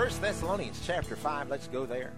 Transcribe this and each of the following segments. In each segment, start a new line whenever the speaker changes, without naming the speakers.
1 Thessalonians chapter 5, let's go there.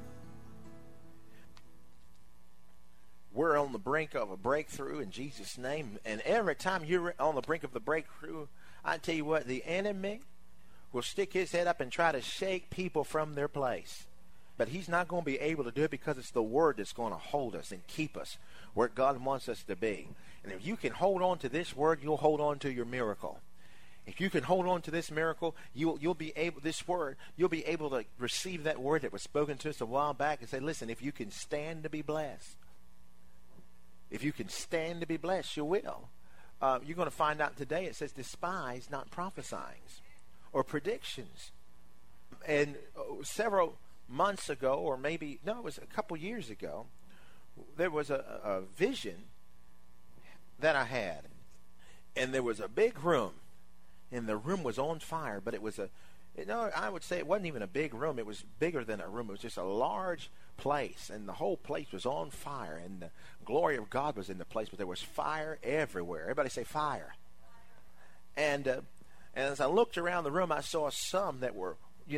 We're on the brink of a breakthrough in Jesus' name. And every time you're on the brink of the breakthrough, I tell you what, the enemy will stick his head up and try to shake people from their place. But he's not going to be able to do it because it's the Word that's going to hold us and keep us where God wants us to be. And if you can hold on to this Word, you'll hold on to your miracle. If you can hold on to this miracle, you'll be able, this Word, you'll be able to receive that Word that was spoken to us a while back and say, listen, if you can stand to be blessed, if you can stand to be blessed, you will. You're going to find out today it says despise not prophesying or predictions. And several months ago, or maybe, no, it was a couple years ago, there was a vision that I had. And there was a big room. And the room was on fire, but it was I would say it wasn't even a big room. It was bigger than a room. It was just a large place, and the whole place was on fire, and the glory of God was in the place, but there was fire everywhere. Everybody say fire. And as I looked around the room, I saw some that were,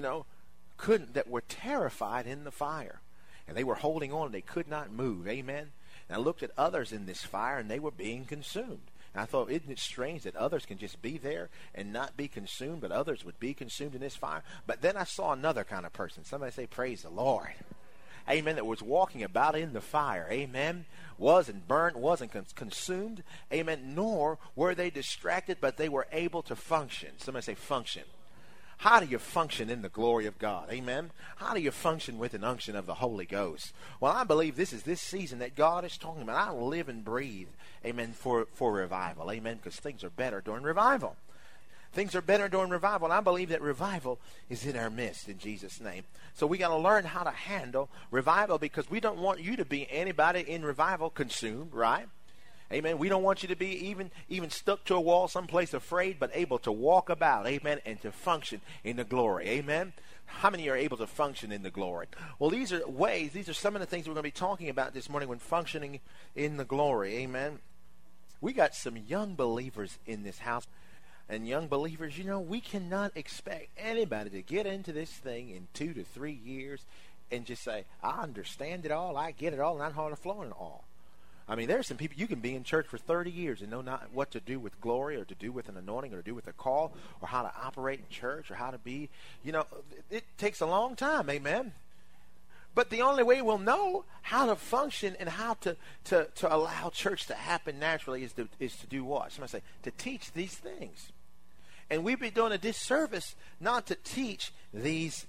that were terrified in the fire, and they were holding on. They could not move. Amen. And I looked at others in this fire, and they were being consumed. And I thought, isn't it strange that others can just be there and not be consumed, but others would be consumed in this fire? But then I saw another kind of person. Somebody say, praise the Lord. Amen. That was walking about in the fire. Amen. Wasn't burnt, wasn't consumed. Amen. Nor were they distracted, but they were able to function. Somebody say function. How do you function in the glory of God? Amen. How do you function with an unction of the Holy Ghost? Well, I believe this is this season that God is talking about. I live and breathe, amen, for revival. Amen, because things are better during revival. Things are better during revival, and I believe that revival is in our midst in Jesus' name. So we got to learn how to handle revival, because we don't want you to be anybody in revival consumed, right? Amen. We don't want you to be even stuck to a wall someplace afraid, but able to walk about, amen, and to function in the glory. Amen. How many are able to function in the glory? Well, these are some of the things we're going to be talking about this morning when functioning in the glory. Amen. We got some young believers in this house. And young believers, we cannot expect anybody to get into this thing in 2 to 3 years and just say, I understand it all, I get it all, and I'm hard to flow in it all. I mean, there's some people, you can be in church for 30 years and know not what to do with glory or to do with an anointing or to do with a call or how to operate in church or how to be, it takes a long time, amen. But the only way we'll know how to function and how to allow church to happen naturally is to do what? Somebody say, to teach these things. And we'd be doing a disservice not to teach these,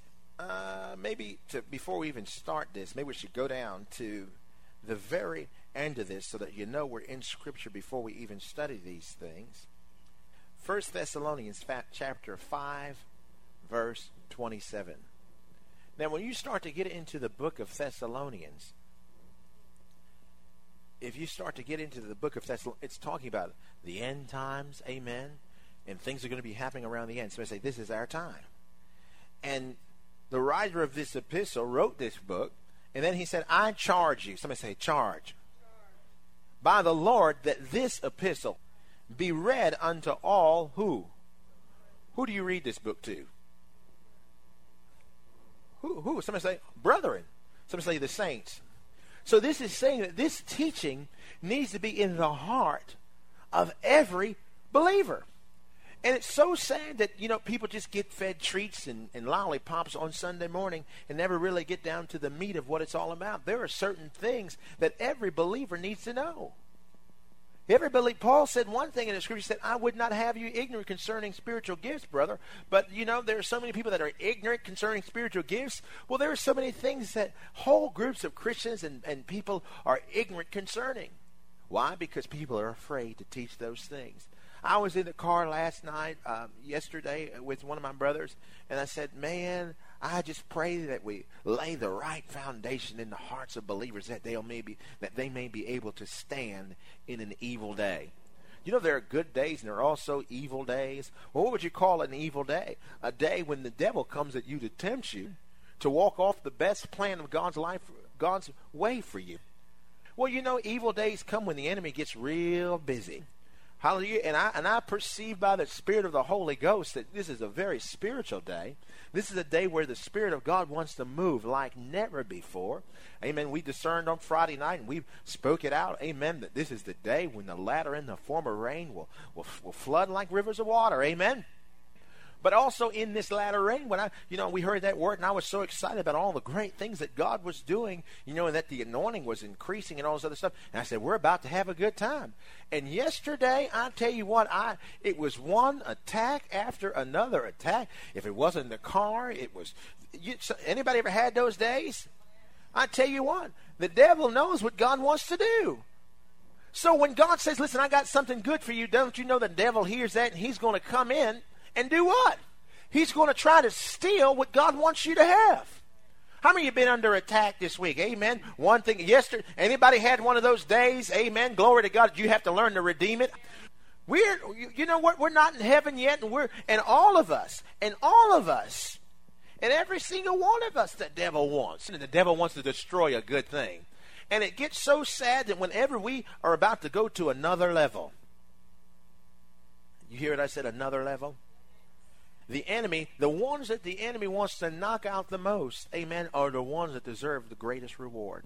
before we even start this, maybe we should go down to the very end of this so that we're in Scripture before we even study these things. 1 Thessalonians chapter 5, verse 27. Now, when you start to get into the book of Thessalonians, if you start to get into the book of Thessalonians, it's talking about the end times, amen, and things are going to be happening around the end. So I say, this is our time. And the writer of this epistle wrote this book, and then he said, I charge you. Somebody say, charge. By the Lord, that this epistle be read unto all who? Who do you read this book to? Who? Somebody say, brethren. Somebody say, the saints. So this is saying that this teaching needs to be in the heart of every believer. And it's so sad that, people just get fed treats and lollipops on Sunday morning and never really get down to the meat of what it's all about. There are certain things that every believer needs to know. Paul said one thing in the Scripture, he said, I would not have you ignorant concerning spiritual gifts, brother. But, there are so many people that are ignorant concerning spiritual gifts. Well, there are so many things that whole groups of Christians and people are ignorant concerning. Why? Because people are afraid to teach those things. I was in the car yesterday with one of my brothers, and I said, man, I just pray that we lay the right foundation in the hearts of believers that they may be able to stand in an evil day. There are good days and there are also evil days. Well, what would you call an evil day? A day when the devil comes at you to tempt you to walk off the best plan of God's life, God's way for you. Well, evil days come when the enemy gets real busy. Hallelujah. And I perceive by the Spirit of the Holy Ghost that this is a very spiritual day. This is a day where the Spirit of God wants to move like never before. Amen. We discerned on Friday night and we spoke it out. Amen. That this is the day when the latter and the former rain will flood like rivers of water. Amen. But also in this latter rain, when we heard that word, and I was so excited about all the great things that God was doing, and that the anointing was increasing and all this other stuff. And I said, we're about to have a good time. And yesterday, I tell you what, it was one attack after another attack. If it wasn't the car, it was. Anybody ever had those days? I tell you what, the devil knows what God wants to do. So when God says, listen, I got something good for you, don't you know the devil hears that and he's going to come in and do what? He's going to try to steal what God wants you to have. How many of you been under attack this week? Amen. One thing, yesterday, anybody had one of those days? Amen. Glory to God. You have to learn to redeem it. You know what? We're not in heaven yet, and all of us, and every single one of us, the devil wants. And the devil wants to destroy a good thing. And it gets so sad that whenever we are about to go to another level, you hear what I said, another level? The enemy, the ones that the enemy wants to knock out the most, amen, are the ones that deserve the greatest reward.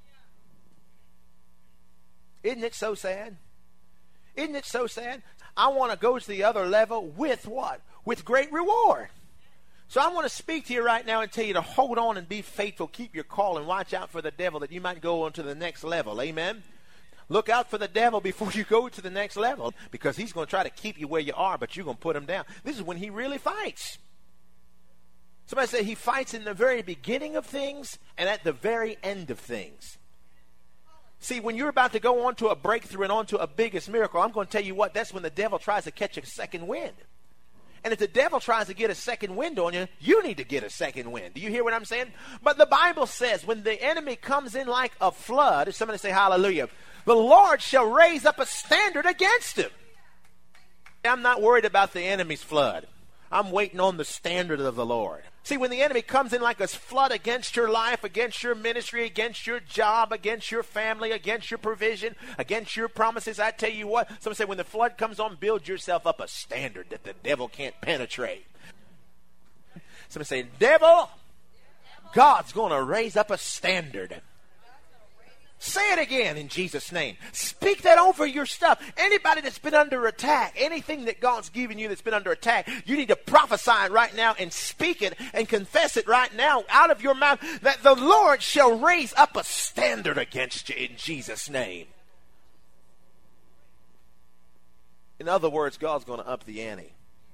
Isn't it so sad? Isn't it so sad? I want to go to the other level with what? With great reward. So I want to speak to you right now and tell you to hold on and be faithful. Keep your call and watch out for the devil that you might go on to the next level. Amen? Look out for the devil before you go to the next level, because he's going to try to keep you where you are, but you're going to put him down. This is when he really fights. Somebody say he fights in the very beginning of things and at the very end of things. See, when you're about to go on to a breakthrough and on to a biggest miracle, I'm going to tell you what, that's when the devil tries to catch a second wind. And if the devil tries to get a second wind on you, you need to get a second wind. Do you hear what I'm saying? But the Bible says when the enemy comes in like a flood, somebody say hallelujah, the Lord shall raise up a standard against him. I'm not worried about the enemy's flood. I'm waiting on the standard of the Lord. See, when the enemy comes in like a flood against your life, against your ministry, against your job, against your family, against your provision, against your promises, I tell you what, somebody say when the flood comes on, build yourself up a standard that the devil can't penetrate. Somebody say, devil, God's going to raise up a standard. Say it again in Jesus' name. Speak that over your stuff. Anybody that's been under attack, anything that God's given you that's been under attack, you need to prophesy it right now and speak it and confess it right now out of your mouth that the Lord shall raise up a standard against you in Jesus' name. In other words, God's going to up the ante.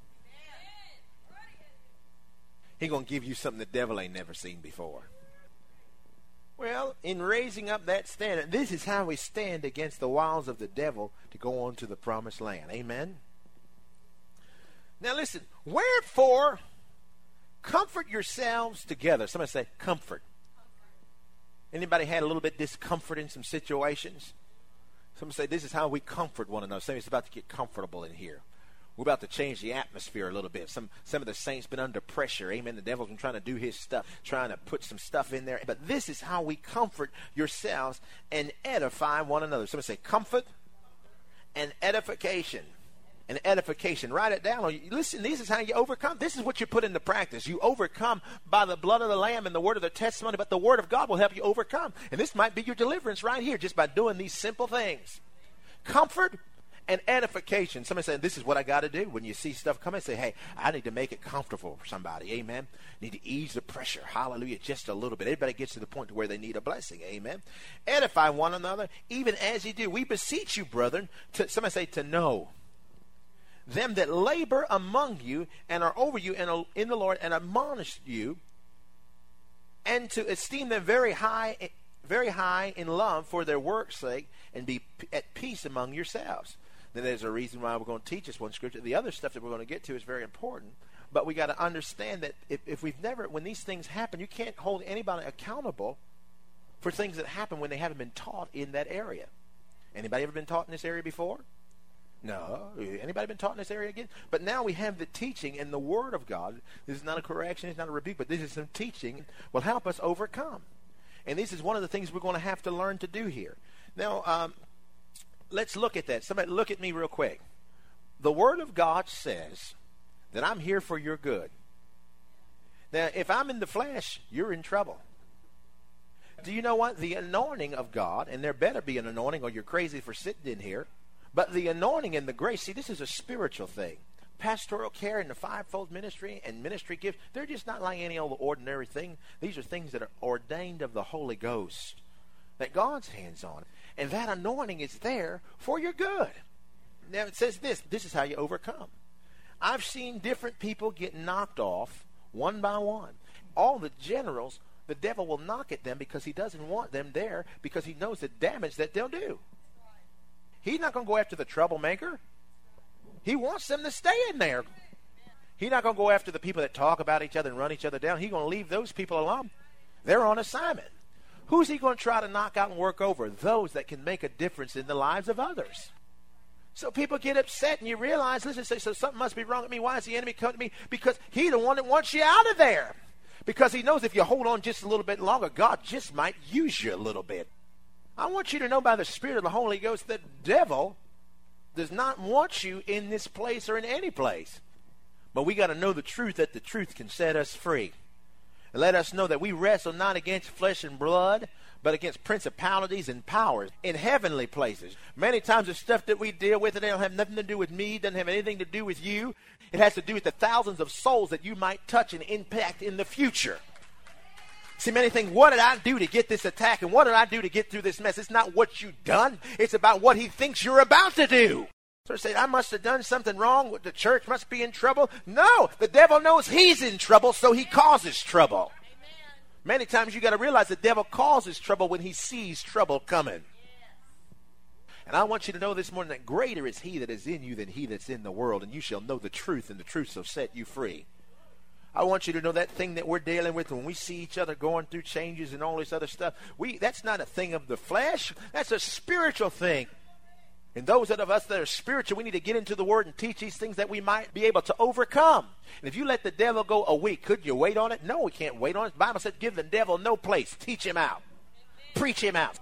He's going to give you something the devil ain't never seen before. Well, in raising up that standard, this is how we stand against the wiles of the devil to go on to the promised land. Amen? Now listen, wherefore, comfort yourselves together. Somebody say, comfort. Anybody had a little bit discomfort in some situations? Somebody say, this is how we comfort one another. Somebody's about to get comfortable in here. We're about to change the atmosphere a little bit. Some of the saints been under pressure. Amen. The devil's been trying to do his stuff, trying to put some stuff in there. But this is how we comfort yourselves and edify one another. Somebody say comfort and edification. And edification. Write it down. Listen, this is how you overcome. This is what you put into practice. You overcome by the blood of the Lamb and the word of the testimony. But the word of God will help you overcome. And this might be your deliverance right here just by doing these simple things. Comfort and edification. Somebody saying, this is what I got to do. When you see stuff coming, say, hey, I need to make it comfortable for somebody. Amen. Need to ease the pressure. Hallelujah. Just a little bit. Everybody gets to the point to where they need a blessing. Amen. Edify one another, even as you do. We beseech you, brethren, somebody say, to know them that labor among you and are over you in the Lord, and admonish you, and to esteem them very high in love for their work's sake, and be at peace among yourselves. Then there's a reason why we're going to teach this one scripture. The other stuff that we're going to get to is very important. But we got to understand that if we've never, when these things happen, you can't hold anybody accountable for things that happen when they haven't been taught in that area. Anybody ever been taught in this area before? No. Anybody been taught in this area again? But now we have the teaching and the Word of God. This is not a correction. It's not a rebuke. But this is some teaching will help us overcome. And this is one of the things we're going to have to learn to do here. Now, let's look at that. Somebody look at me real quick. The Word of God says that I'm here for your good. Now, if I'm in the flesh, you're in trouble. Do you know what? The anointing of God, and there better be an anointing or you're crazy for sitting in here, but the anointing and the grace, see, this is a spiritual thing. Pastoral care and the fivefold ministry and ministry gifts, they're just not like any old ordinary thing. These are things that are ordained of the Holy Ghost, that God's hands on. And that anointing is there for your good. Now it says this is how you overcome. I've seen different people get knocked off one by one. All the generals, the devil will knock at them because he doesn't want them there, because he knows the damage that they'll do. He's not going to go after the troublemaker. He wants them to stay in there. He's not going to go after the people that talk about each other and run each other down. He's going to leave those people alone. They're on assignment. Who's he going to try to knock out and work over? Those that can make a difference in the lives of others. So people get upset, and you realize, listen, say, so something must be wrong with me. Why is the enemy coming to me? Because he's the one that wants you out of there. Because he knows if you hold on just a little bit longer, God just might use you a little bit. I want you to know by the Spirit of the Holy Ghost that the devil does not want you in this place or in any place. But we got to know the truth, that the truth can set us free. And let us know that we wrestle not against flesh and blood, but against principalities and powers in heavenly places. Many times the stuff that we deal with, it don't have nothing to do with me, doesn't have anything to do with you. It has to do with the thousands of souls that you might touch and impact in the future. See, many think, what did I do to get this attack, and what did I do to get through this mess? It's not what you've done. It's about what he thinks you're about to do. So say, I must have done something wrong. The church must be in trouble. No, the devil knows he's in trouble, so he causes trouble. Amen. Many times you got to realize the devil causes trouble when he sees trouble coming. Yes. And I want you to know this morning that greater is he that is in you than he that's in the world, and you shall know the truth, and the truth shall set you free. I want you to know that thing that we're dealing with when we see each other going through changes and all this other stuff, that's not a thing of the flesh. That's a spiritual thing. And those of us that are spiritual, we need to get into the Word and teach these things that we might be able to overcome. And if you let the devil go a week, could you wait on it? No, we can't wait on it. The Bible said give the devil no place. Teach him out. Preach him out.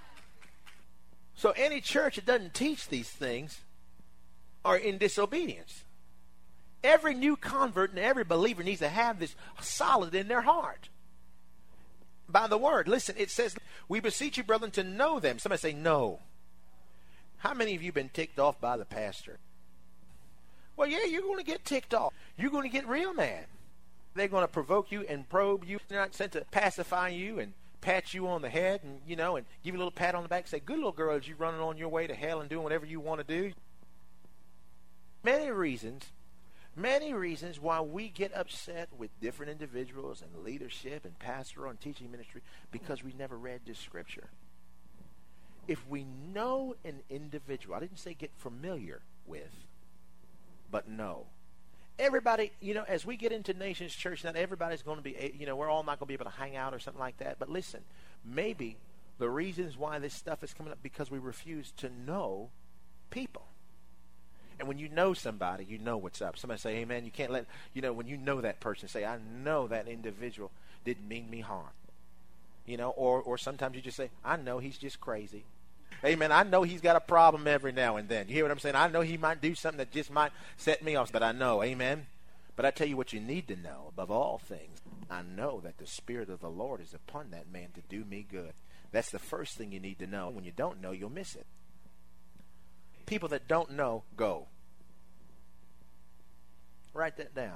So any church that doesn't teach these things are in disobedience. Every new convert and every believer needs to have this solid in their heart. By the Word. Listen, it says, we beseech you, brethren, to know them. Somebody say, no. How many of you been ticked off by the pastor? Well, yeah, you're going to get ticked off. You're going to get real mad. They're going to provoke you and probe you. They're not sent to pacify you and pat you on the head and, and give you a little pat on the back and say, good little girl, as you running on your way to hell and doing whatever you want to do. Many reasons why we get upset with different individuals and leadership and pastoral and teaching ministry, because we never read this scripture. If we know an individual, I didn't say get familiar with, but know. Everybody, as we get into Nations Church, not everybody's going to be, we're all not going to be able to hang out or something like that. But listen, maybe the reasons why this stuff is coming up because we refuse to know people. And when you know somebody, you know what's up. Somebody say, amen. You can't let, when you know that person, say, I know that individual didn't mean me harm. Or sometimes you just say, I know he's just crazy. Amen. I know he's got a problem every now and then. You hear what I'm saying? I know he might do something that just might set me off, but I know. Amen. But I tell you what you need to know above all things. I know that the Spirit of the Lord is upon that man to do me good. That's the first thing you need to know. When you don't know, you'll miss it. People that don't know, go. Write that down.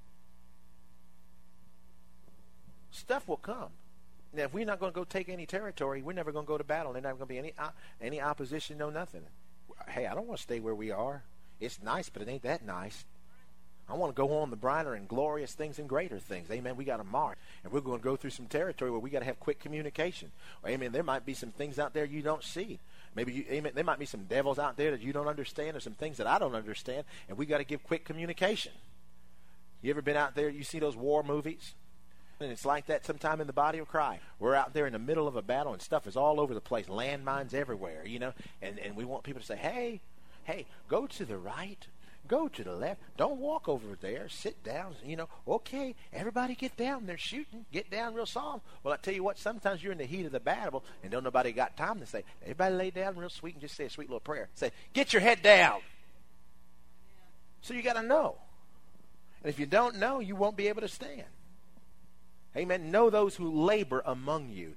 Stuff will come. Now, if we're not going to go take any territory, we're never going to go to battle. There's not going to be any opposition, no nothing. Hey, I don't want to stay where we are. It's nice, but it ain't that nice. I want to go on the brighter and glorious things and greater things. Amen. We got to march. And we're going to go through some territory where we got to have quick communication. Amen. There might be some things out there you don't see. Amen. There might be some devils out there that you don't understand, or some things that I don't understand, and we got to give quick communication. You ever been out there, you see those war movies? And it's like that sometime in the body of Christ. We're out there in the middle of a battle, and stuff is all over the place, landmines everywhere, and we want people to say, hey, go to the right. Go to the left. Don't walk over there. Sit down. Okay, everybody get down. They're shooting. Get down real soft. Well, I tell you what, sometimes you're in the heat of the battle and don't nobody got time to say, everybody lay down real sweet and just say a sweet little prayer. Say, get your head down. So you got to know. And if you don't know, you won't be able to stand. Amen. Know those who labor among you.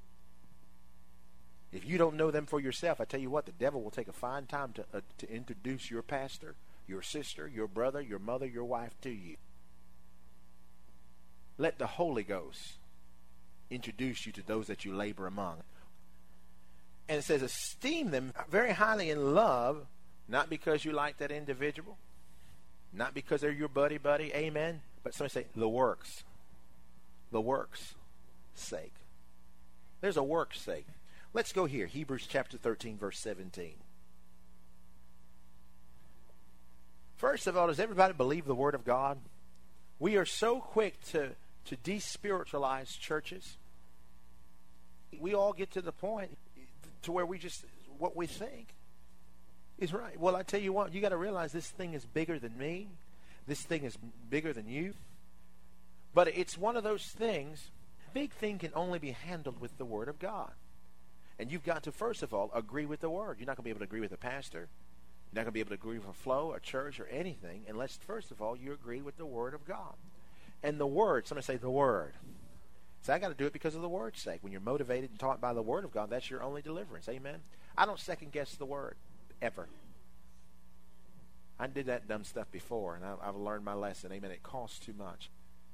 If you don't know them for yourself, I tell you what, the devil will take a fine time to introduce your pastor, your sister, your brother, your mother, your wife to you. Let the Holy Ghost introduce you to those that you labor among. And it says, esteem them very highly in love, not because you like that individual, not because they're your buddy, amen, but somebody say, the works sake. There's a work's sake. Let's go here. Hebrews chapter 13, verse 17. First of all, does everybody believe the Word of God? We are so quick to despiritualize churches. We all get to the point to where what we think is right. Well, I tell you what, you got to realize this thing is bigger than me. This thing is bigger than you. But it's one of those things, big thing can only be handled with the Word of God. And you've got to, first of all, agree with the Word. You're not going to be able to agree with a pastor. You're not going to be able to agree with a flow, a church, or anything unless, first of all, you agree with the Word of God. And the Word, somebody say the Word. So I got to do it because of the Word's sake. When you're motivated and taught by the Word of God, that's your only deliverance. Amen? I don't second-guess the Word, ever. I did that dumb stuff before, and I've learned my lesson. Amen? It costs too much.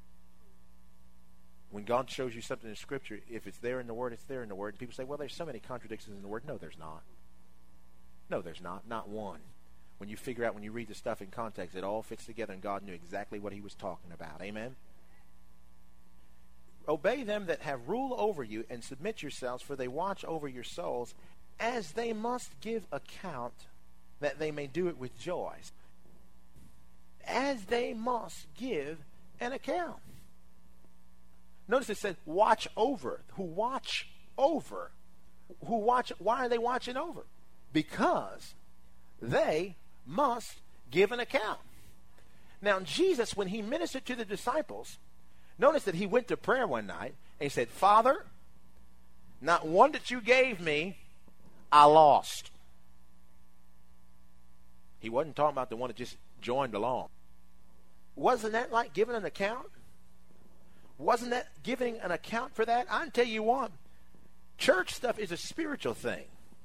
When God shows you something in Scripture, if it's there in the Word, it's there in the Word. And people say, well, there's so many contradictions in the Word. No, there's not. No, there's not. Not one. When you figure out, when you read the stuff in context, it all fits together, and God knew exactly what He was talking about. Amen? Obey them that have rule over you, and submit yourselves, for they watch over your souls, as they must give account, that they may do it with joy. As they must give an account. Notice it said, watch over. Who watch over? Who watch? Why are they watching over? Because they must give an account. Now, Jesus, when He ministered to the disciples, notice that He went to prayer one night, and He said, Father, not one that you gave me, I lost. He wasn't talking about the one that just joined along. Wasn't that like giving an account? Wasn't that giving an account for that? I can tell you what, church stuff is a spiritual thing.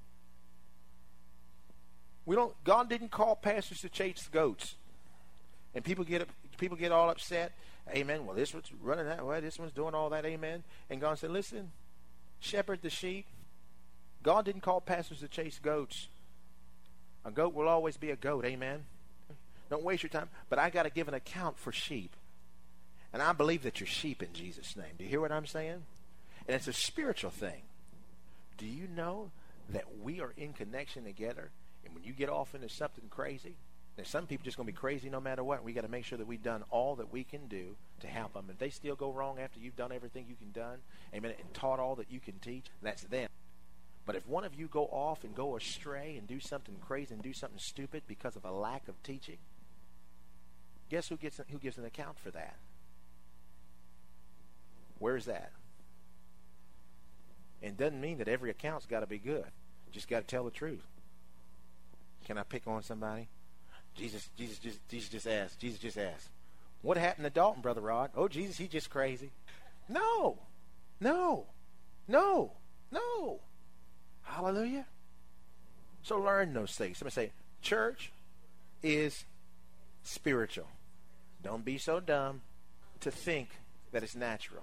God didn't call pastors to chase goats. And people get all upset. Amen. Well, this one's running that way. This one's doing all that. Amen. And God said, listen, shepherd the sheep. God didn't call pastors to chase goats. A goat will always be a goat. Amen. Don't waste your time. But I got to give an account for sheep. And I believe that you're sheep in Jesus' name. Do you hear what I'm saying? And it's a spiritual thing. Do you know that we are in connection together? And when you get off into something crazy, there's some people just going to be crazy no matter what. We got to make sure that we've done all that we can do to help them. If they still go wrong after you've done everything you can done, amen, and taught all that you can teach, that's them. But if one of you go off and go astray and do something crazy and do something stupid because of a lack of teaching, guess who gives an account for that? Where's that? And it doesn't mean that every account's got to be good. Just got to tell the truth. Can I pick on somebody? Jesus just asked. What happened to Dalton, Brother Rod? Oh, Jesus, he's just crazy. No. Hallelujah. So learn those things. Somebody say, church is spiritual. Don't be so dumb to think that it's natural.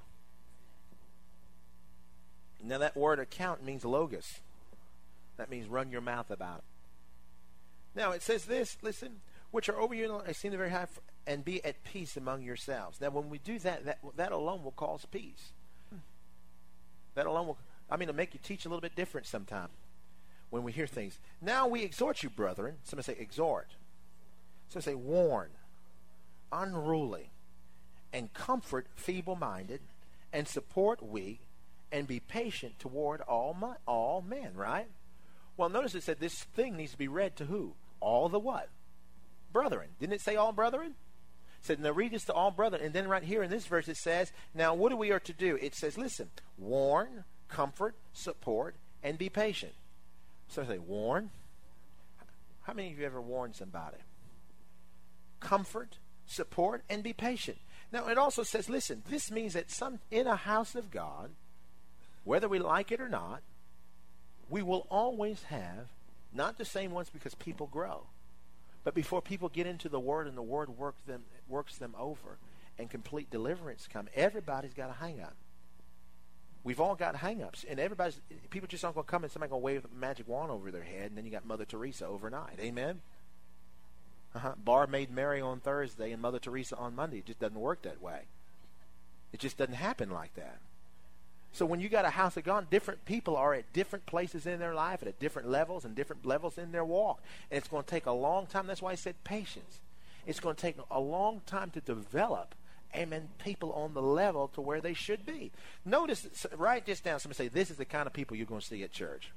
Now that word account means logos. That means run your mouth about it. Now it says this, listen, which are over you, I seem the very high, and be at peace among yourselves. Now when we do that alone will cause peace. That alone will, it'll make you teach a little bit different sometimes when we hear things. Now we exhort you, brethren. Somebody say exhort. Somebody say warn, unruly, and comfort feeble-minded, and support weak, and be patient toward all men, right? Well, notice it said this thing needs to be read to who? All the what? brethren. Didn't it say all brethren? It said, now read this to all brethren. And then right here in this verse it says, now what are we to do? It says, listen, warn, comfort, support, and be patient. So I say, warn. How many of you ever warned somebody? Comfort, support, and be patient. Now it also says, listen, this means that in a house of God, whether we like it or not, we will always have not the same ones, because people grow. But before people get into the Word and the Word works them over and complete deliverance come, everybody's got a hang-up. We've all got hang-ups. And people just aren't going to come and somebody going to wave a magic wand over their head, and then you got Mother Teresa overnight. Amen? Bar made Mary on Thursday and Mother Teresa on Monday. It just doesn't work that way. It just doesn't happen like that. So when you got a house of God, different people are at different places in their life and at different levels and different levels in their walk. And it's going to take a long time. That's why I said patience. It's going to take a long time to develop, amen, people on the level to where they should be. Notice, write this down. Somebody say, this is the kind of people you're going to see at church.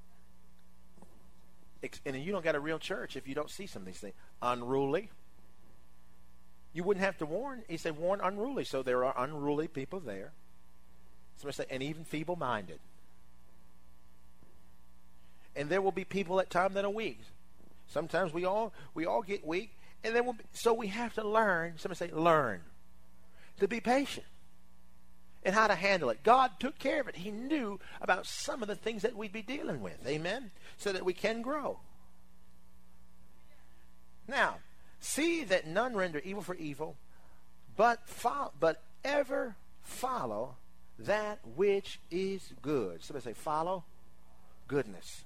And you don't got a real church if you don't see some of these things. Unruly. You wouldn't have to warn. He said, warn unruly. So there are unruly people there. Somebody say, and even feeble-minded. And there will be people at times that are weak. Sometimes we all get weak, and then so we have to learn. Somebody say, learn to be patient and how to handle it. God took care of it. He knew about some of the things that we'd be dealing with. Amen. So that we can grow. Now, see that none render evil for evil, but ever follow that which is good. Somebody say, follow goodness.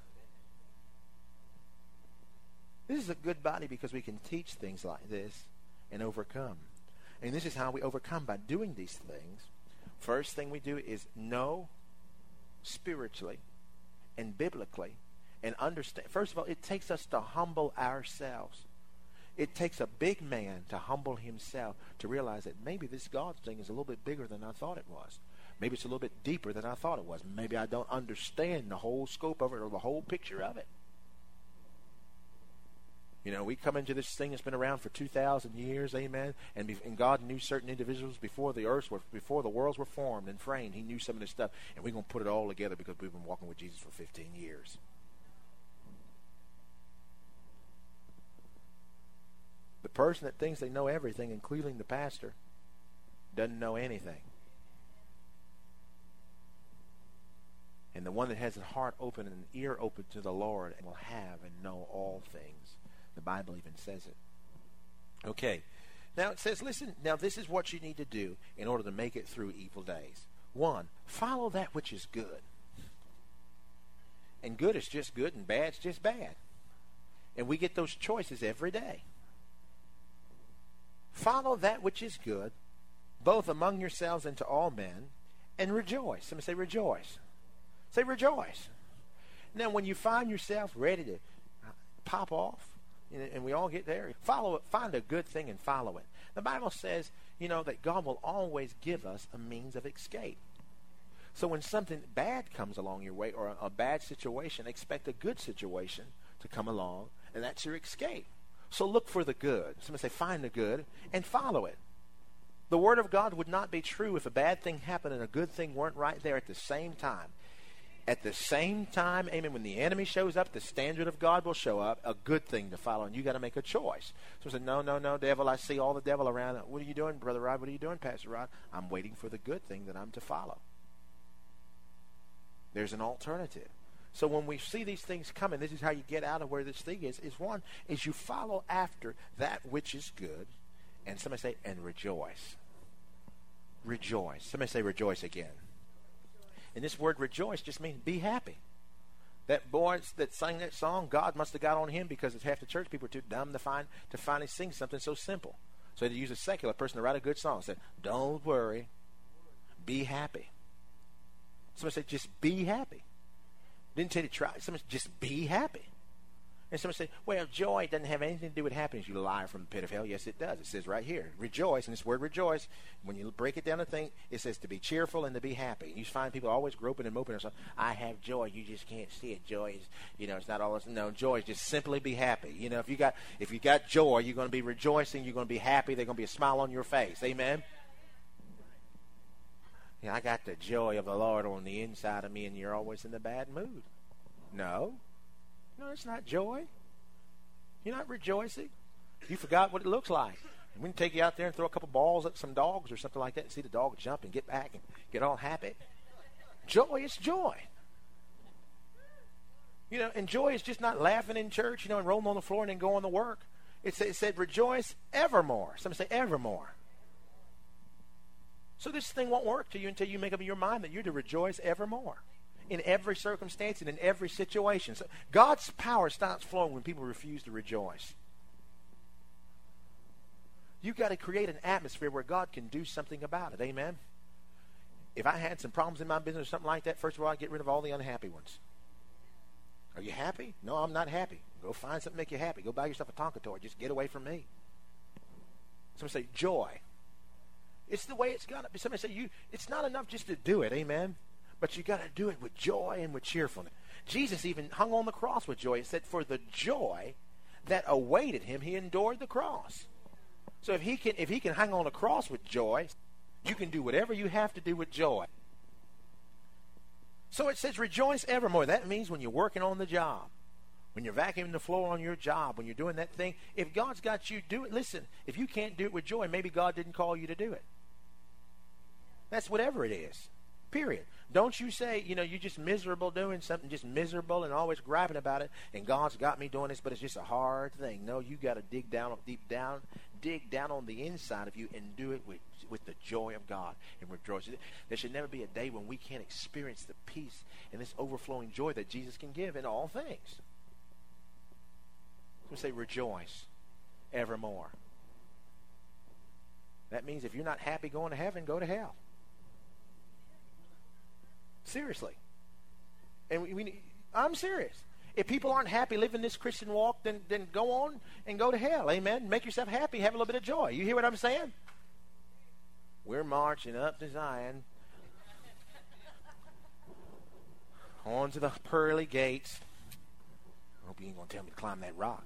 This is a good body because we can teach things like this and overcome. And this is how we overcome, by doing these things. First thing we do is know spiritually and biblically and understand. First of all, it takes us to humble ourselves. It takes a big man to humble himself to realize that maybe this God thing is a little bit bigger than I thought it was. Maybe it's a little bit deeper than I thought it was. Maybe I don't understand the whole scope of it or the whole picture of it. You know, we come into this thing that's been around for 2,000 years, amen, and God knew certain individuals before the worlds were formed and framed. He knew some of this stuff, and we're going to put it all together because we've been walking with Jesus for 15 years. The person that thinks they know everything, including the pastor, doesn't know anything. And the one that has a heart open and an ear open to the Lord will have and know all things. The Bible even says it. Okay. Now it says, listen, now this is what you need to do in order to make it through evil days. 1, follow that which is good. And good is just good and bad is just bad. And we get those choices every day. Follow that which is good, both among yourselves and to all men, and rejoice. Somebody say rejoice. Say rejoice. Now when you find yourself ready to pop off, and we all get there, follow it. Find a good thing and follow it. The Bible says, that God will always give us a means of escape. So when something bad comes along your way, or a bad situation, expect a good situation to come along, and that's your escape. So look for the good. Somebody say, find the good and follow it. The Word of God would not be true if a bad thing happened and a good thing weren't right there at the same time. At the same time, amen, when the enemy shows up, the standard of God will show up, a good thing to follow, and you got to make a choice. So I said, no, devil, I see all the devil around. What are you doing, Brother Rod? What are you doing, Pastor Rod? I'm waiting for the good thing that I'm to follow. There's an alternative. So when we see these things coming, this is how you get out of where this thing is. One, is you follow after that which is good, and somebody say, and rejoice. Rejoice. Somebody say rejoice again. And this word rejoice just means be happy. That boy that sang that song, God must have got on him because half the church people are too dumb to finally sing something so simple. So they use a secular person to write a good song. Say, don't worry, be happy. Somebody say, just be happy. Didn't tell you to try. Somebody just be happy. And someone say, well, joy doesn't have anything to do with happiness. You lie from the pit of hell. Yes, it does. It says right here, rejoice. And this word rejoice, when you break it down to thing, it says to be cheerful and to be happy. You find people always groping and moping. And I have joy. You just can't see it. Joy is, it's not all this. No, joy is just simply be happy. If you got joy, you're going to be rejoicing. You're going to be happy. There's going to be a smile on your face. Amen. I got the joy of the Lord on the inside of me, and you're always in the bad mood. No, it's not joy. You're not rejoicing. You forgot what it looks like. And we can take you out there and throw a couple balls at some dogs or something like that and see the dog jump and get back and get all happy. Joy is joy. And joy is just not laughing in church, and rolling on the floor and then going to work. It said rejoice evermore. Some say evermore. So this thing won't work to you until you make up in your mind that you're to rejoice evermore. In every circumstance and in every situation. So God's power stops flowing when people refuse to rejoice. You've got to create an atmosphere where God can do something about it. Amen? If I had some problems in my business or something like that, first of all, I'd get rid of all the unhappy ones. Are you happy? No, I'm not happy. Go find something to make you happy. Go buy yourself a Tonka toy. Just get away from me. Somebody say joy. It's the way it's got to be. Somebody say it's not enough just to do it. Amen? But you got to do it with joy and with cheerfulness. Jesus even hung on the cross with joy. It said, for the joy that awaited him, he endured the cross. So if he can hang on the cross with joy, you can do whatever you have to do with joy. So it says, rejoice evermore. That means when you're working on the job, when you're vacuuming the floor on your job, when you're doing that thing, if God's got you, do it. Listen, if you can't do it with joy, maybe God didn't call you to do it. That's whatever it is. Period. Don't you say, you're just miserable doing something, just miserable and always griping about it, and God's got me doing this, but it's just a hard thing. No, you got to dig down on the inside of you and do it with the joy of God and rejoice. There should never be a day when we can't experience the peace and this overflowing joy that Jesus can give in all things. So we say rejoice evermore. That means if you're not happy going to heaven, go to hell. Seriously. And I'm serious. If people aren't happy living this Christian walk, then go on and go to hell. Amen. Make yourself happy. Have a little bit of joy. You hear what I'm saying? We're marching up to Zion. On to the pearly gates. I hope you ain't going to tell me to climb that rock.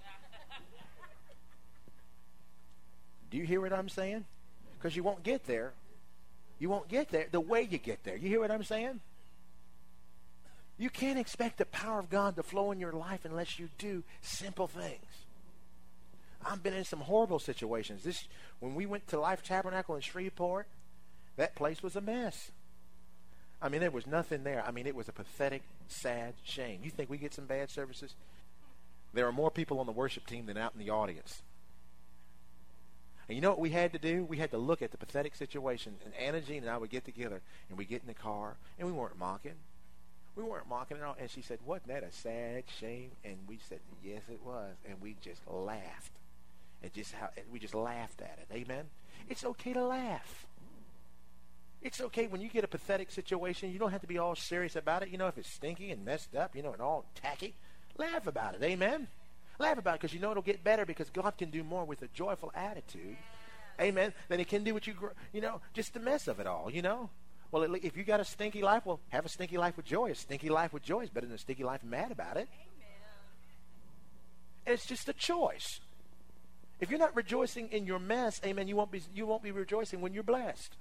Do you hear what I'm saying? Because you won't get there. You won't get there the way you get there. You hear what I'm saying? You can't expect the power of God to flow in your life unless you do simple things. I've been in some horrible situations. When we went to Life Tabernacle in Shreveport, that place was a mess. I mean, there was nothing there. I mean, it was a pathetic, sad shame. You think we get some bad services? There are more people on the worship team than out in the audience. And you know what we had to do? We had to look at the pathetic situation. And Anna Jean and I would get together, and we'd get in the car, and we weren't mocking. We weren't mocking at all. And she said, wasn't that a sad shame? And we said, yes, it was. And we just laughed. We just laughed at it. Amen? It's okay to laugh. It's okay when you get a pathetic situation. You don't have to be all serious about it. If it's stinky and messed up, and all tacky, laugh about it. Amen? Laugh about it because it'll get better because God can do more with a joyful attitude. Amen. Than he can do with just the mess of it all, Well, if you got a stinky life, well, have a stinky life with joy. A stinky life with joy is better than a stinky life mad about it. Amen. And it's just a choice. If you're not rejoicing in your mess, amen, you won't be rejoicing when you're blessed.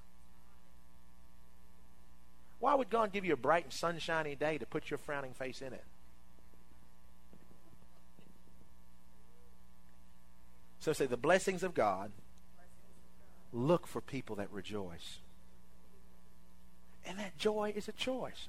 Why would God give you a bright and sunshiny day to put your frowning face in it? So say the blessings of God. Look for people that rejoice. And that joy is a choice.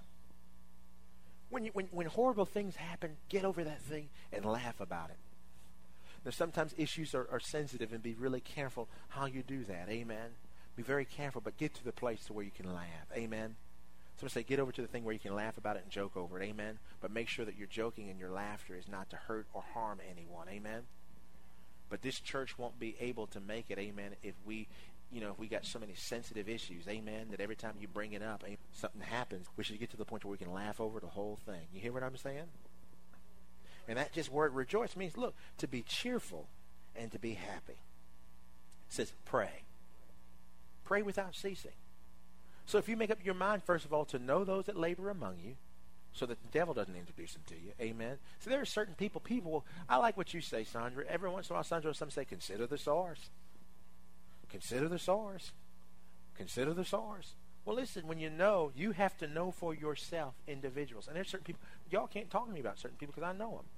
When horrible things happen, get over that thing and laugh about it. Now, sometimes issues are sensitive, and be really careful how you do that. Amen. Be very careful, but get to the place to where you can laugh. Amen. Someone say, get over to the thing where you can laugh about it and joke over it. Amen. But make sure that your joking and your laughter is not to hurt or harm anyone. Amen. But this church won't be able to make it, amen, if we got so many sensitive issues, amen, that every time you bring it up, something happens. We should get to the point where we can laugh over the whole thing. You hear what I'm saying? And that just word rejoice means, look, to be cheerful and to be happy. It says pray. Pray without ceasing. So if you make up your mind, first of all, to know those that labor among you, so that the devil doesn't introduce them to you. Amen. So there are certain people, I like what you say, Sandra. Every once in a while, Sandra, some say, consider the source. Consider the source. Consider the source. Well, listen, when you know, you have to know for yourself, individuals. And there's certain people, y'all can't talk to me about certain people because I know them.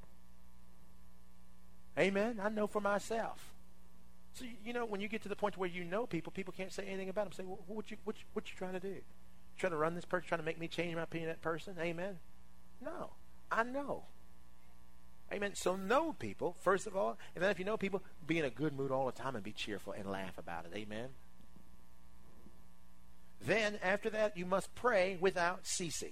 Amen. I know for myself. So, you know, when you get to the point where you know people can't say anything about them. Say, well, what you trying to do? Trying to run this person, trying to make me change my opinion of that person? Amen. No. I know. Amen. So know people, first of all. And then if you know people, be in a good mood all the time and be cheerful and laugh about it. Amen. Then, after that, you must pray without ceasing.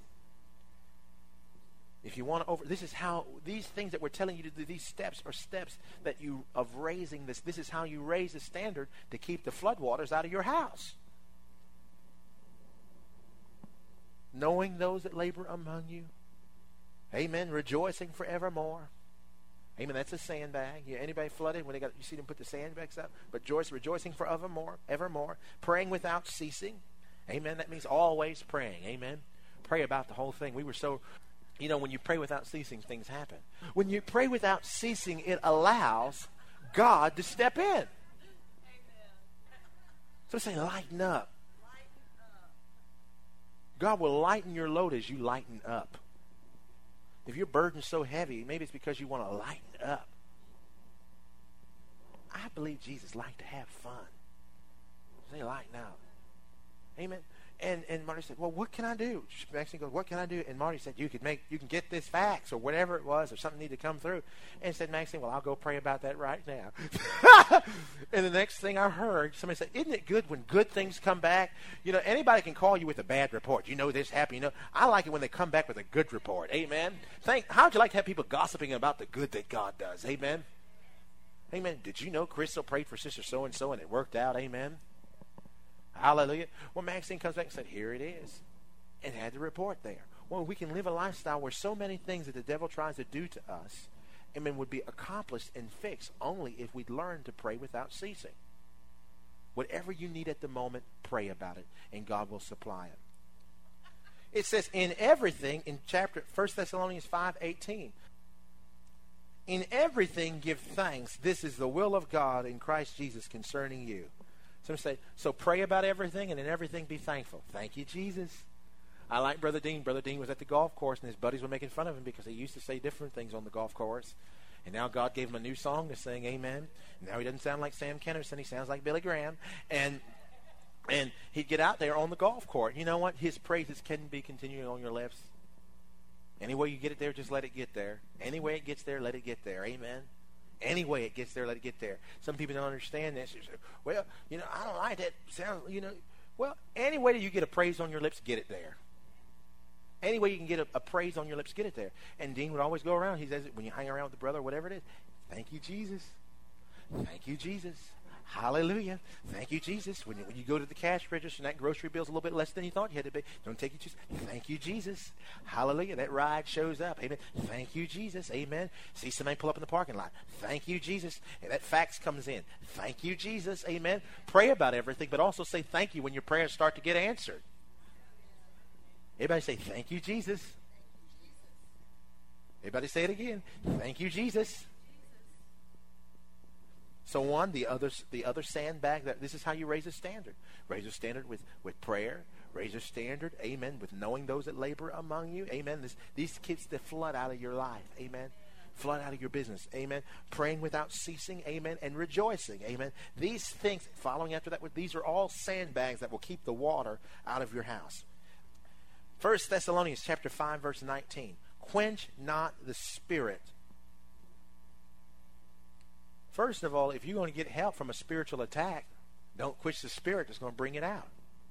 If you want to this is how, these things that we're telling you to do, these steps are steps that you, of raising this. This is how you raise the standard to keep the floodwaters out of your house. Knowing those that labor among you. Amen. Rejoicing forevermore. Amen. That's a sandbag. Yeah, anybody flooded when you see them put the sandbags up? But rejoicing forevermore, evermore. Praying without ceasing. Amen. That means always praying. Amen. Pray about the whole thing. We were so, you know, when you pray without ceasing, things happen. When you pray without ceasing, it allows God to step in. Amen. So say, lighten up. God will lighten your load as you lighten up. If your burden's so heavy, maybe it's because you want to lighten up. I believe Jesus liked to have fun. Say, lighten up. Amen. And Marty said, well, what can I do? Maxine goes, what can I do? And Marty said, you can get this fax or whatever it was, or something needed to come through. And said, Maxine, well, I'll go pray about that right now. And the next thing I heard, somebody said, isn't it good when good things come back? You know, anybody can call you with a bad report. You know this happened. You know, I like it when they come back with a good report. Amen. How'd you like to have people gossiping about the good that God does? Amen. Amen. Did you know Crystal prayed for Sister so-and-so and it worked out? Amen. Hallelujah. Well, Maxine comes back and said, here it is. And had the report there. Well, we can live a lifestyle where so many things that the devil tries to do to us, amen, would be accomplished and fixed only if we'd learn to pray without ceasing. Whatever you need at the moment, pray about it, and God will supply it. It says, in everything, in 1 Thessalonians 5:18, in everything give thanks. This is the will of God in Christ Jesus concerning you. Some say, so pray about everything and in everything be thankful. Thank you, Jesus. I like Brother Dean. Brother Dean was at the golf course and his buddies were making fun of him because he used to say different things on the golf course. And now God gave him a new song to sing, amen. Now he doesn't sound like Sam Kennerson. He sounds like Billy Graham. And he'd get out there on the golf course. You know what? His praises can be continuing on your lips. Any way you get it there, just let it get there. Any way it gets there, let it get there. Amen. Any way it gets there, let it get there. Some people don't understand this. You say, well, you know, I don't like that sound, you know. Well, any way that you get a praise on your lips, get it there. Any way you can get a praise on your lips, get it there. And Dean would always go around. He says, when you hang around with the brother or whatever it is, thank you, Jesus. Thank you, Jesus. Hallelujah. Thank you, Jesus. When you go to the cash register and that grocery bill's a little bit less than you thought you had to be, don't take you, Jesus. Thank you, Jesus. Hallelujah. That ride shows up. Amen. Thank you, Jesus. Amen. See somebody pull up in the parking lot. Thank you, Jesus. And that fax comes in. Thank you, Jesus. Amen. Pray about everything, but also say thank you when your prayers start to get answered. Everybody say, thank you, Jesus. Everybody say it again. Thank you, Jesus. So one, the other sandbag, this is how you raise a standard. Raise a standard with prayer. Raise a standard, amen, with knowing those that labor among you. Amen. These kids that flood out of your life. Amen. Flood out of your business. Amen. Praying without ceasing. Amen. And rejoicing. Amen. These things, following after that, these are all sandbags that will keep the water out of your house. 1 Thessalonians chapter 5, verse 19. Quench not the spirit. First of all, if you're going to get help from a spiritual attack, don't quench the spirit that's going to bring it out.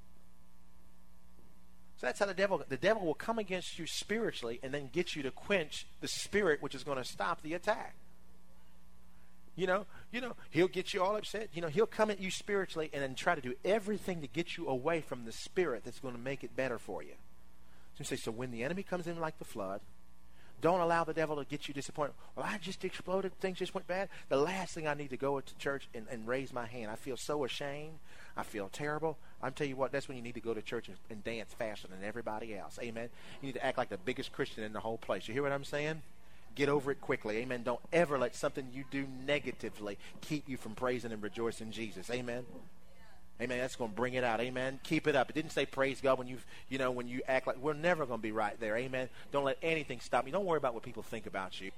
So that's how the devil will come against you spiritually and then get you to quench the spirit which is going to stop the attack. You know, he'll get you all upset. You know, he'll come at you spiritually and then try to do everything to get you away from the spirit that's going to make it better for you. So when the enemy comes in like the flood, Don't allow the devil to get you disappointed. Well, I just exploded. Things just went bad. The last thing I need to go to church and raise my hand. I feel so ashamed. I feel terrible. I'm telling you what, that's when you need to go to church and dance faster than everybody else. Amen. You need to act like the biggest Christian in the whole place. You hear what I'm saying? Get over it quickly. Amen. Don't ever let something you do negatively keep you from praising and rejoicing Jesus. Amen. Amen. That's going to bring it out. Amen. Keep it up. It didn't say praise God when when you act like we're never going to be right there. Amen. Don't let anything stop you. Don't worry about what people think about you.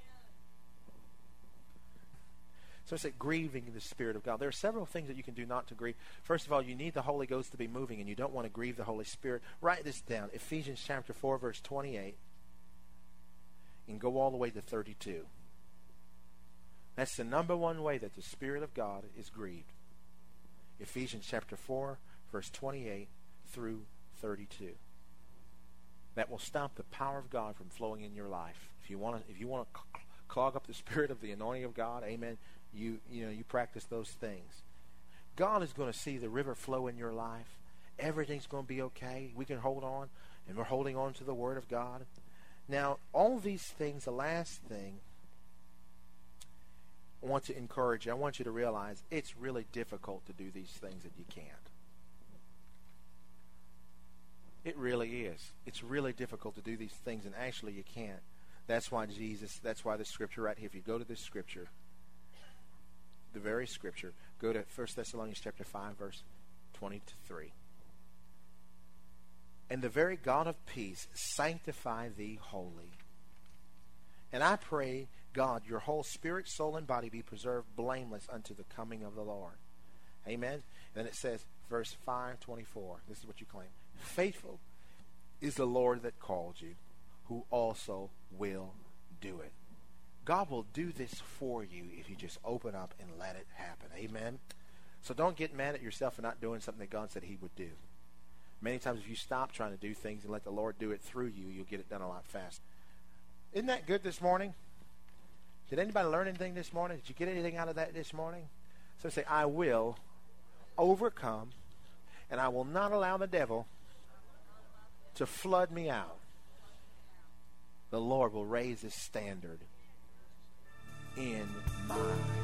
So it's like grieving the Spirit of God. There are several things that you can do not to grieve. First of all, you need the Holy Ghost to be moving, and you don't want to grieve the Holy Spirit. Write this down. Ephesians chapter 4, verse 28, and go all the way to 32. That's the number one way that the Spirit of God is grieved. Ephesians chapter 4, verse 28 through 32. That will stop the power of God from flowing in your life. If you want to clog up the Spirit of the anointing of God, amen, you practice those things. God is going to see the river flow in your life. Everything's going to be okay. We can hold on, and we're holding on to the Word of God. Now, all these things, the last thing I want to encourage you. I want you to realize it's really difficult to do these things that you can't. It really is. It's really difficult to do these things, and actually you can't. That's why the scripture right here, if you go to this scripture, the very scripture, go to 1 Thessalonians chapter 5, verse 23. And the very God of peace sanctify thee wholly. And I pray, God, your whole spirit, soul, and body be preserved blameless unto the coming of the Lord. Amen. And then it says, verse 5:24. This is what you claim. Faithful is the Lord that called you, who also will do it. God will do this for you if you just open up and let it happen. Amen. So don't get mad at yourself for not doing something that God said he would do. Many times if you stop trying to do things and let the Lord do it through you, you'll get it done a lot faster. Isn't that good this morning? Did anybody learn anything this morning? Did you get anything out of that this morning? So say, I will overcome, and I will not allow the devil to flood me out. The Lord will raise his standard in my